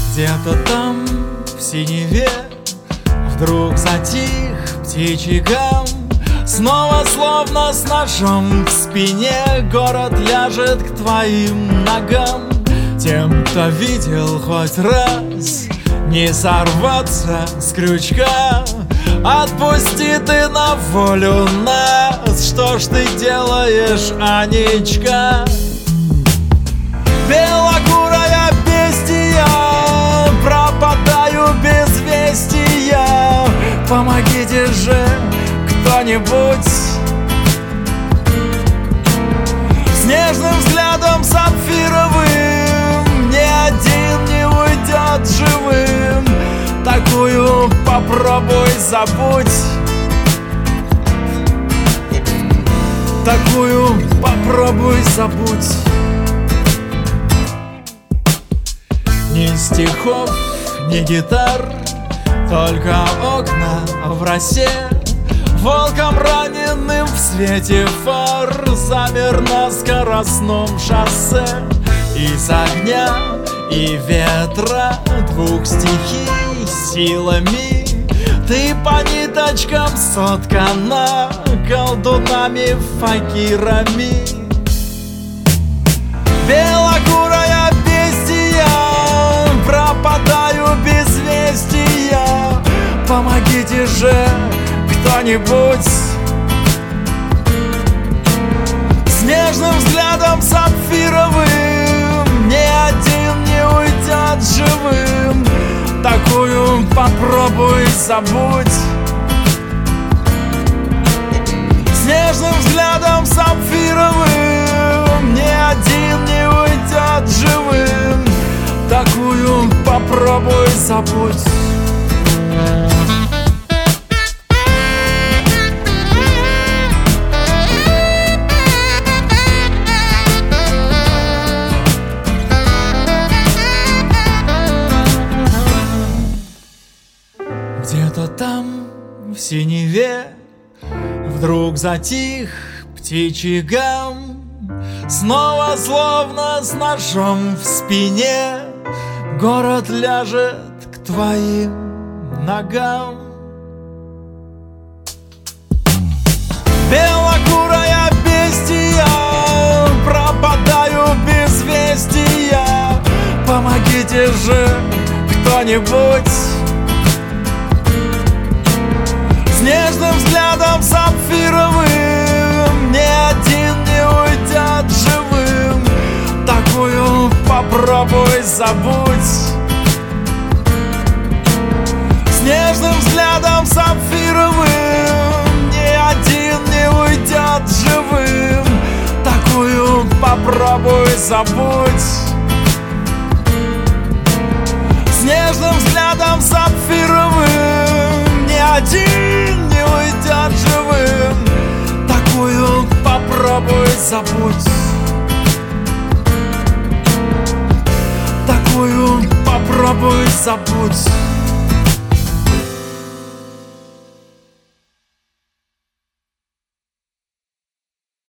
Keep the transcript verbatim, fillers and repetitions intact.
Где-то там, в синеве, вдруг затих птичий гам. Снова словно с ножом в спине город ляжет к твоим ногам. Тем, кто видел хоть раз, не сорваться с крючка. Отпусти ты на волю нас, что ж ты делаешь, Анечка? Белокурая бестия, пропадаю без вестия. Помогите же кто-нибудь. С нежным взглядом сапфировым ни один не уйдет живым. Такую попробуй забудь. Такую попробуй забудь. Ни стихов, ни гитар, только окна в росе. Волком раненым в свете фар замер на скоростном шоссе. Из огня и ветра двух стихий силами ты по ниточкам соткана колдунами, факирами. Белокурая бестия, пропадаю без вестия. Помогите же кто-нибудь. С нежным взглядом сапфировым ни один не уйдет живым. Такую попробуй забудь. С нежным взглядом сапфировым ни один не уйдет живым. Такую попробуй забудь. Где-то там, в синеве, вдруг затих птичий гам. Снова словно с ножом в спине город ляжет к твоим ногам. Белокурая бестия, пропадаю без вестия. Помогите же кто-нибудь. С нежным взглядом сапфировым ни один не уйдет живым. Такую попробуй забудь. С нежным взглядом сапфировым ни один не уйдет живым. Такую попробуй забудь. С нежным взглядом сапфировым ни один не уйдет живым. Такую попробуй забудь. Такую попробуй забудь.